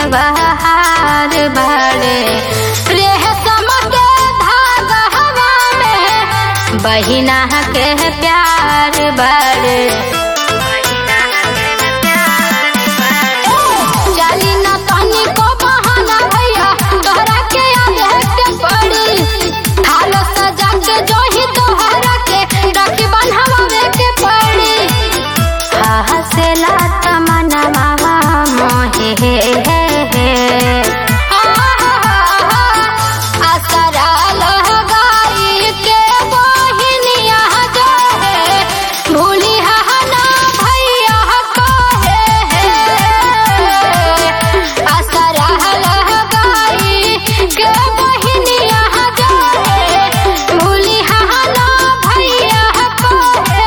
बहार बाड़े रेशम के धागा हवा में बहिना के प्यार बाड़े जाली न पानी को बहाना भैया तोहरा के याद के पड़ी हालो सजा के जो ही तोहरा के राखी बन्हवावे के पड़ी हसेला तमन्ना मामा मोहे असरा लगाई के बहिनिया जो है भूली ना भैया कहे असरा लगाई के बहिनिया जो है भूली ना भैया कहे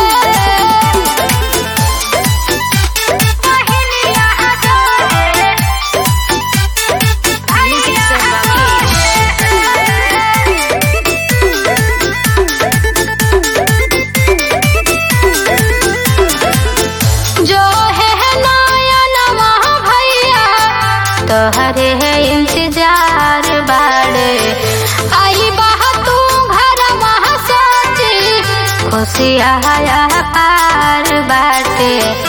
जो है नयनवा भैया तोहरे है इंतजार बाड़े आई बाह तू घर वहाँ सोची खुशियाँ पार बाटे।